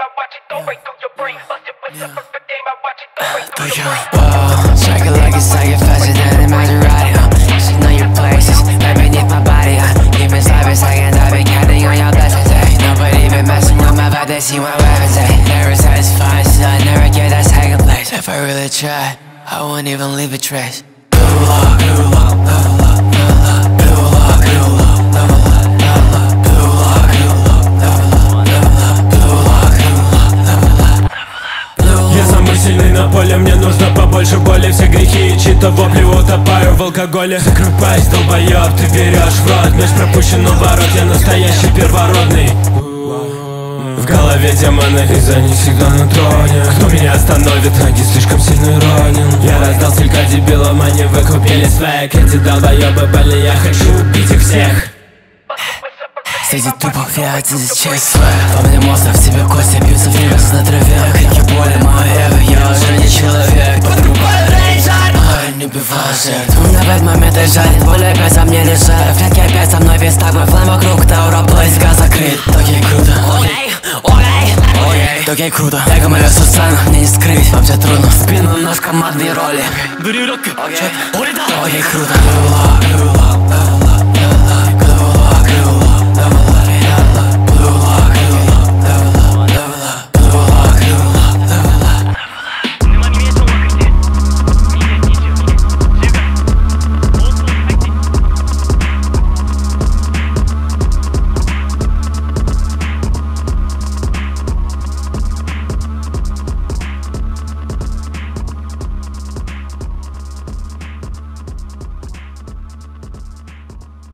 Circle like it's faster than a Maserati. She know your places, right beneath my body. Give me service, I can't be counting on your blessings. Nobody been messing with my vibe, they see my weapons. Never satisfied, so I never get that second place. If I really tried, I wouldn't even leave a trace. Сильный на поле, мне нужно побольше боли. Все грехи и чьи-то вопли, утопаю в алкоголе. Закрой пасть, долбоёб, ты берешь в рот. Ночь пропущен ворот, я настоящий первородный. В голове демоны, из-за них всегда на троне. Кто меня остановит, ноги слишком сильно ранен. Я раздал столько дебилов, они выкупили свек. Эти долбоёбы больны, я хочу убить их всех. Среди трупов я один из ЧСВ. Во мне монстров, в тебе кости бьются в небес на траве. Крики боли, мое эго, я уже не человек. Подрубаю рейджер, не убиваю жертв. На пять моментов жарит, боль опять за мне лежит. Клетки опять со мной, весь так мой флэм вокруг. Таура Блейз, газ закрыт. Окей, круто. Окей, круто. Эго мое Сусана, мне не скрыть. Вообще трудно, в спину нож командные роли. Окей, круто.